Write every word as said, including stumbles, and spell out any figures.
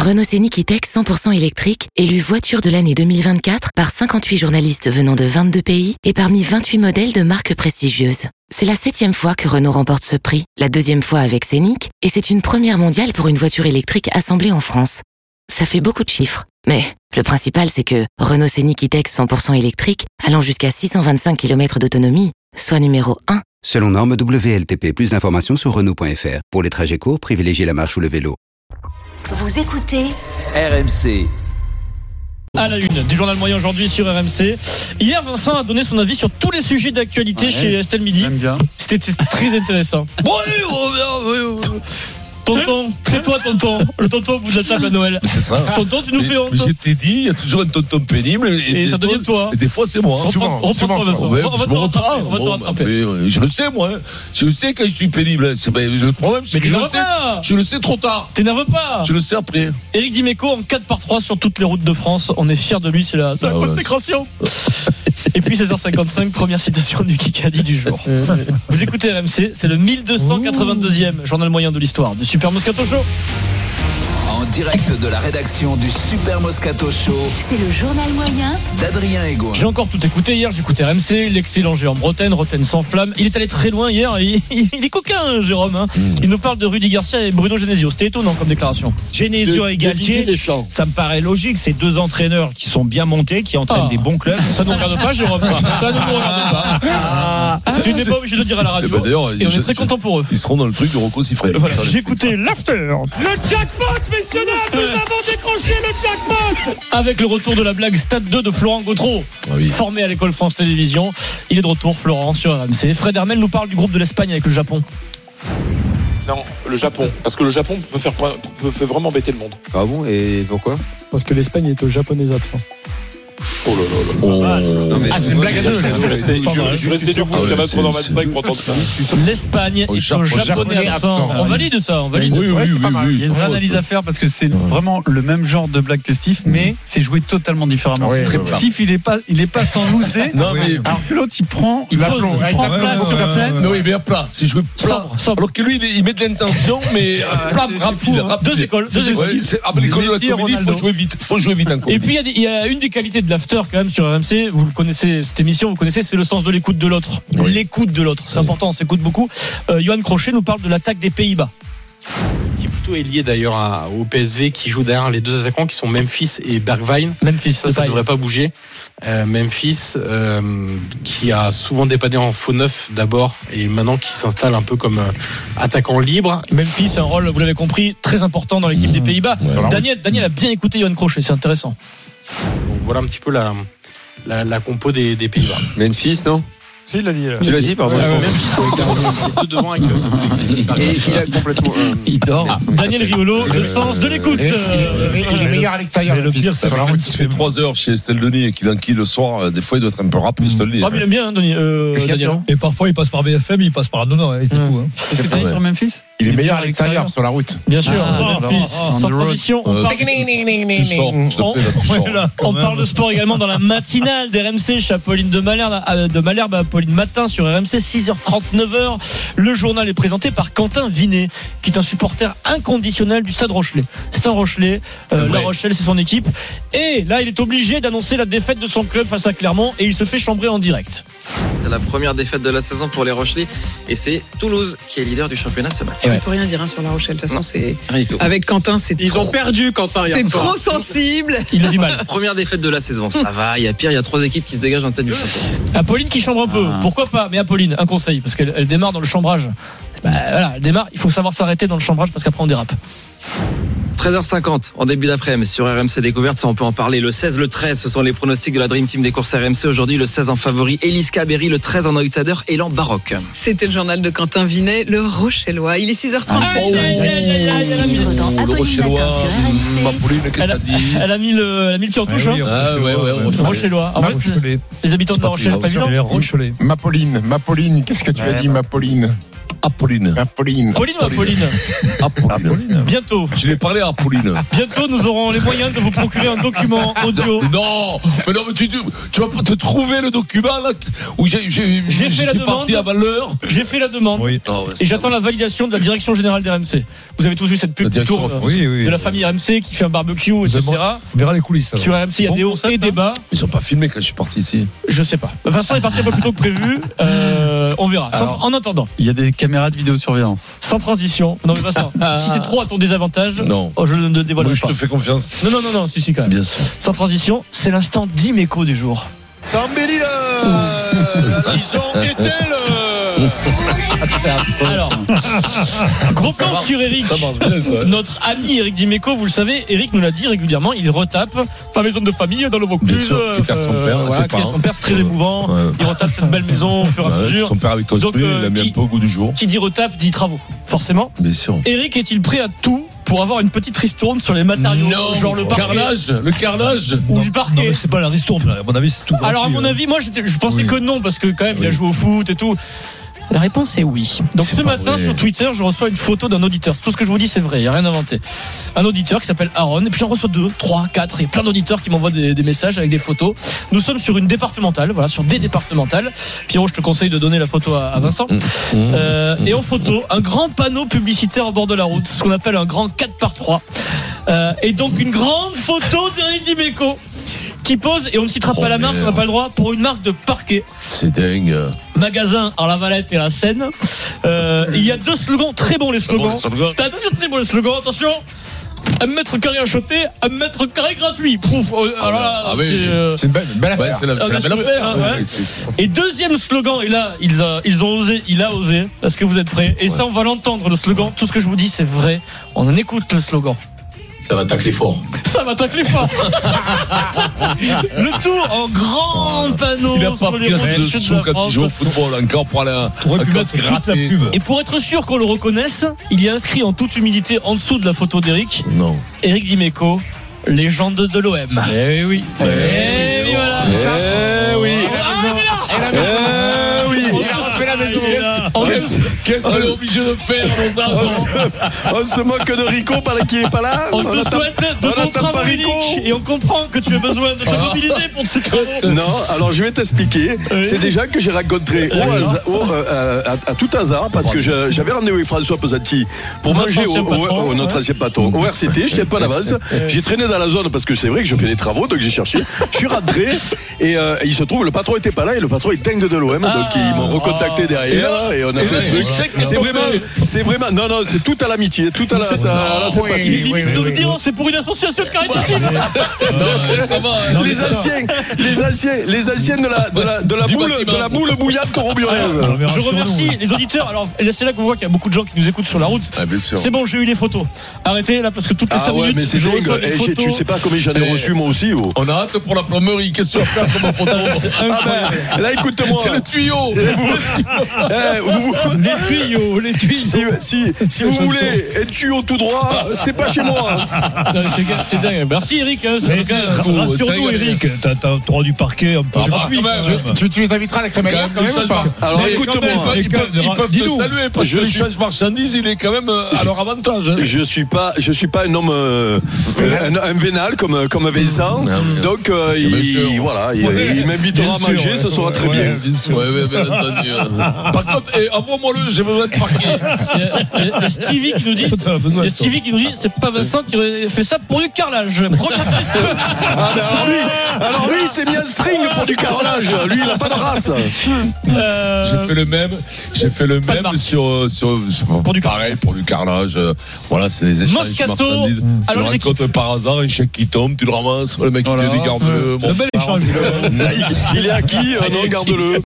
Renault Scénic E-Tech cent pour cent électrique, élu voiture de l'année deux mille vingt-quatre par cinquante-huit journalistes venant de vingt-deux pays et parmi vingt-huit modèles de marques prestigieuses. C'est la septième fois que Renault remporte ce prix, la deuxième fois avec Scénic, et c'est une première mondiale pour une voiture électrique assemblée en France. Ça fait beaucoup de chiffres, mais le principal c'est que Renault Scénic E-Tech cent pour cent électrique, allant jusqu'à six cent vingt-cinq kilomètres d'autonomie, soit numéro un. Selon norme W L T P, plus d'informations sur Renault point F R. Pour les trajets courts, privilégiez la marche ou le vélo. Vous écoutez R M C. À la une du journal moyen aujourd'hui sur R M C. Hier, Vincent a donné son avis sur tous les sujets d'actualité ouais, chez Estelle Midi. J'aime bien. C'était très intéressant. Bon, oui, oui, oui, oui. Tonton, c'est toi tonton, le tonton au bout de la table à Noël. C'est ça. Tonton, tu nous mais, fais honte. Je t'ai dit, il y a toujours un tonton pénible. Et, et ça devient toi. Et des fois, c'est moi. Reprends, reprends-toi, Vincent. Ouais, on va te rattraper. On va te rattraper. Mais, je le sais, moi. Je le sais quand je suis pénible. C'est, ben, le problème, c'est mais que je le sais. Pas. Je le sais trop tard. T'énerve pas. Je le sais après. Éric Dimeco en quatre par trois sur toutes les routes de France. On est fiers de lui, c'est la, c'est la ah ouais, consécration. Et puis seize heures cinquante-cinq, première citation du Kikadi du jour. Vous écoutez R M C, c'est le mille deux cent quatre-vingt-deuxième journal moyen de l'histoire du Super Moscato Show. En direct de la rédaction du Super Moscato Show, c'est le journal moyen d'Adrien Egoin. J'ai encore tout écouté hier, j'ai écouté R M C, l'excellent Jérôme Bretagne, Roten sans flamme. Il est allé très loin hier, il, il, il est coquin, Jérôme. Hein. Mmh. Il nous parle de Rudy Garcia et Bruno Genesio. C'était étonnant comme déclaration. Genesio et Galtier, ça me paraît logique. C'est deux entraîneurs qui sont bien montés, qui entraînent ah. des bons clubs. Ça ne nous regarde pas, Jérôme. Ça ne nous regarde pas. Ah. Tu n'es pas obligé de le dire à la radio. Et, ben et on est très content pour eux. Ils seront dans le truc de Rocco Siffredi. Voilà. J'ai écouté l'after. Le jackpot, messieurs dames, nous avons décroché le jackpot. Avec le retour de la blague Stade deux de Florent Gautreau, ah oui. formé à l'école France Télévisions. Il est de retour, Florent, sur R M C. Fred Hermel nous parle du groupe de l'Espagne avec le Japon. Non, le Japon. Parce que le Japon peut faire, peut, peut vraiment embêter le monde. Ah bon, et pourquoi ? Parce que l'Espagne est aux Japonais absents. Oh là là là. Oh. Non, mais ah, c'est une blague à deux. Je suis resté, je, je resté debout jusqu'à vingt-trois heures vingt-cinq pour entendre ça. L'Espagne est au Japonais absent. On valide ça, on valide. Oui, oui, oui, oui, oui. Il y a une vraie analyse à faire parce que c'est vraiment le même genre de blague que Steve, mais c'est joué totalement différemment. Oui, très Steve, il est pas, il est pas sans loose day. Non, mais alors que l'autre, il prend, il va pose, il prend place sur la scène. Non, il vient plat. C'est joué plat. Alors que lui, il met de l'intention, mais plat, rapide. Deux écoles, deux écoles. Après l'école de la comédie, il faut jouer vite. Faut jouer vite encore. Et puis il y a une des qualités de l'after quand même sur R M C, vous le connaissez, cette émission, vous connaissez, c'est le sens de l'écoute de l'autre. Oui. L'écoute de l'autre, c'est oui. important, on s'écoute beaucoup. Euh, Johan Crochet nous parle de l'attaque des Pays-Bas. Qui plutôt est lié d'ailleurs à, au P S V qui joue derrière les deux attaquants qui sont Memphis et Bergwijn. Memphis, ça, ça ne devrait pas bouger. Euh, Memphis euh, qui a souvent dépanné en faux neuf d'abord et maintenant qui s'installe un peu comme euh, attaquant libre. Memphis, un rôle, vous l'avez compris, très important dans l'équipe mmh. des Pays-Bas. Ouais. Daniel, Daniel a bien écouté Johan Crochet, c'est intéressant. Donc voilà un petit peu la, la, la compo des, des Pays-Bas. Memphis, non ? Si, il l'a dit. Tu l'as dit, pardon. Ouais, ouais, Memphis, deux devant avec ça. Et il a complètement. Euh... Il dort. Ah, Daniel Riolo, le sens de l'écoute. Il est, il est meilleur à l'extérieur. Le pire, c'est quand il fait trois heures chez Estelle Denis et qu'il enquille le soir. Des fois, il doit être un peu rapide. Ah, mais il aime bien, Denis, euh, Daniel. Et parfois, il passe par B F M, il passe par Anouna. Il fait tout. Est-ce que tu as sur Memphis ? Il est meilleur à l'extérieur sur la route. Bien sûr. Memphis, sans transition. On parle de sport également dans la matinale d'R M C. Apolline de Malherbe, de Malherbe à Apolline Matin sur R M C, six heures trente-neuf. Le journal est présenté par Quentin Vinet, qui est un supporter inconditionnel du Stade Rochelais. C'est un Rochelais. Euh, la Rochelle, c'est son équipe. Et là, il est obligé d'annoncer la défaite de son club face à Clermont et il se fait chambrer en direct. C'est la première défaite de la saison pour les Rochelais et c'est Toulouse qui est leader du championnat ce matin. On ne peut rien dire hein, sur la Rochelle. De toute façon, c'est rien du tout. Avec Quentin, c'est ils trop... ont perdu Quentin hier c'est soir. trop sensible. Il a du mal. Première défaite de la saison, ça va. Il y a pire, il y a trois équipes qui se dégagent en tête du championnat. Apolline qui chambre un peu. Ah. Pourquoi pas ? Mais Apolline, un conseil parce qu'elle elle démarre dans le chambrage. Bah, voilà, elle démarre. Il faut savoir s'arrêter dans le chambrage parce qu'après on dérape. treize heures cinquante en début d'après-midi sur R M C Découverte, ça on peut en parler. Le seize, le treize, ce sont les pronostics de la Dream Team des courses R M C. Aujourd'hui, le seize en favori, Eliska Berry, le treize en outsider, Élan Baroque. C'était le journal de Quentin Vinet, le Rochellois. Il est six heures trente-sept. Ah, le Rochellois, elle, a, elle a mis le, elle a mis le pied en touche. Ah, oui, ah ouais, ouais, ouais, Rochellois. En vrai, les habitants de la Rochelle, pas évident. Ma Pauline, ma Pauline, qu'est-ce que tu as dit, ma Pauline ? Apolline. Apolline. Pauline ou Apolline? Apolline. Bientôt. Je vais parler à Apolline. Bientôt, nous aurons les moyens de vous procurer un document audio. Non, mais non, mais tu, tu, tu vas pas te trouver le document là où j'ai, j'ai, j'ai fait la demande. Parti avant l'heure. J'ai fait la demande. Oui. Oh, ouais, et j'attends la validation de la direction générale des R M C. Vous avez tous vu cette pub qui tourne oui, oui, de la famille R M C qui fait un barbecue, et cetera. On verra les coulisses. Alors. Sur R M C, il y a bon des hauts et des bas. Ils sont pas filmés quand je suis parti ici. Je sais pas. Vincent est parti un peu plus tôt que prévu. Euh, on verra. Alors, en attendant, il y a des caméras de vidéosurveillance. Sans transition. Non mais Vincent, si c'est trop à ton désavantage, non. Oh, je ne dévoilerai oui, pas. Je te fais confiance. Non non non non, si si quand même. Bien sûr. Sans transition, c'est l'instant d'Imeco du jour. Ça embellit la liaison est-elle Alors, gros plan sur Eric. Bien, ça. Notre ami Eric Dimeco, vous le savez, Eric nous l'a dit régulièrement, il retape la maison de famille dans le Vaucluse. Euh, qui euh, son père, voilà, qui son père, c'est très émouvant. Ouais. Il retape cette belle maison au fur et à mesure. Son père avait construit, euh, il a mis qui, un peu au goût du jour. Qui dit retape dit travaux, forcément. Bien sûr. Eric est-il prêt à tout pour avoir une petite ristourne sur les matériaux, non, genre le parquet, carrelage, le carrelage ou non, du parquet? Non, mais c'est pas la ristourne, à mon avis, c'est tout. Alors à mon hein. avis, moi je pensais oui. que non, parce que quand même oui. il a joué au foot et tout. La réponse est oui. Donc ce matin vrai. Sur Twitter, je reçois une photo d'un auditeur. Tout ce que je vous dis, c'est vrai, il n'y a rien inventé. Un auditeur qui s'appelle Aaron. Et puis j'en reçois deux, trois, quatre. Il y a plein d'auditeurs qui m'envoient des, des messages avec des photos. Nous sommes sur une départementale, voilà, sur des départementales. Pierrot, je te conseille de donner la photo à, à Vincent. Euh, et en photo, un grand panneau publicitaire au bord de la route, ce qu'on appelle un grand quatre par trois. Euh, et donc une grande photo d'Eric Dimeco qui pose, et on ne citera oh pas la marque, on n'a pas le droit, pour une marque de parquet. C'est dingue. Magasin à la Valette et à la Seine. Euh, il y a deux slogans, très bons les slogans. Bon, T'as deux très bons les slogans, attention. Un mètre carré acheté, un mètre carré gratuit. Pouf, euh, ah, alors là, ah oui, c'est, euh, c'est une belle, belle affaire. Ouais, c'est la, c'est la belle affaire. Ah, ouais. Ouais, et deuxième slogan, et là, ils, a, ils ont osé, il a osé. Est-ce que vous êtes prêts? Et ouais. Ça, on va l'entendre, le slogan. Tout ce que je vous dis, c'est vrai. On en écoute le slogan. Ça va tacler fort. Ça va tacler fort. Le tout en grand panneau. Il a pas sur les routes du sud de la France. Il joue au football encore pour aller gratter. Et pour être sûr qu'on le reconnaisse, il y a inscrit en toute humilité en dessous de la photo d'Eric. Non. Eric Dimeco, légende de l'O M. Eh oui. Eh oui. Eh oui, voilà. Eh oui. Eh oui. fait la maison. Qu'est-ce qu'on est obligé de faire on, on se moque de Rico pendant qu'il n'est pas là. On, on te souhaite de bons travaux, Eric, et on comprend que tu as besoin de te ah. mobiliser pour ce travaux. Non, alors je vais t'expliquer. Oui. C'est des gens que j'ai rencontrés au hasard, au, euh, à, à tout hasard, parce que je, j'avais rendez-vous avec François Pesanti pour notre manger au, patron, au, au, notre ancien patron au R C T. J'étais pas en avance. J'ai traîné dans la zone parce que c'est vrai que je fais des travaux, donc j'ai cherché. Je suis rentré et, euh, et il se trouve le patron était pas là et le patron est dingue de l'O M, ah. donc ils m'ont recontacté ah. derrière et on a et fait le truc. C'est vraiment, c'est vraiment, non non, c'est tout à l'amitié, tout à la, à la sympathie. Oui, oui, oui, oui. C'est pour une association de caritative. Les anciens, les anciens, les anciens de la de la de la boule de la boule bouillante rombionnaise. Je remercie les auditeurs. Alors c'est là qu'on voit qu'il y a beaucoup de gens qui nous écoutent sur la route. C'est bon, j'ai eu les photos. Arrêtez là parce que toutes les cinq minutes, mais c'est je reçois des photos. Tu sais pas combien j'en ai reçu moi aussi. On a hâte pour la plomberie. Qu'est-ce que tu vas faire comme photo? Là, écoute-moi. C'est le tuyau. Les tuyaux, les tuyaux. Si, si, si vous voulez un tuyau tout droit, c'est pas chez moi. C'est dingue. Merci Eric. Rassure-nous Eric. T'as le droit du parquet un peu. Tu les inviteras à la crémaillère quand même ou pas? Alors écoute-moi. Ils peuvent te saluer parce que l'échange marchandise, il est quand même à leur avantage. Je suis pas, je suis pas un homme, un vénal comme comme Vincent. Donc il voilà, il m'invitera à manger, ce sera très bien. Ouais, bien entendu. Par contre, envoie-moi-le, j'ai besoin de parquet. Il y a Stevie qui nous dit, il y a Stevie qui nous dit, c'est pas Vincent qui aurait fait ça pour du carrelage. Ah ben alors lui, alors lui, il s'est mis un string pour du carrelage. Lui, il a pas de race. Euh... J'ai fait le même, j'ai fait le même sur, sur, sur pour du pareil pour du carrelage. Voilà, c'est des échanges marchandises. Tu le rencontres par hasard, un chèque qui tombe, tu le ramasses, le mec qui te dit garde-le. Un bel échange. Il est acquis, non, garde-le.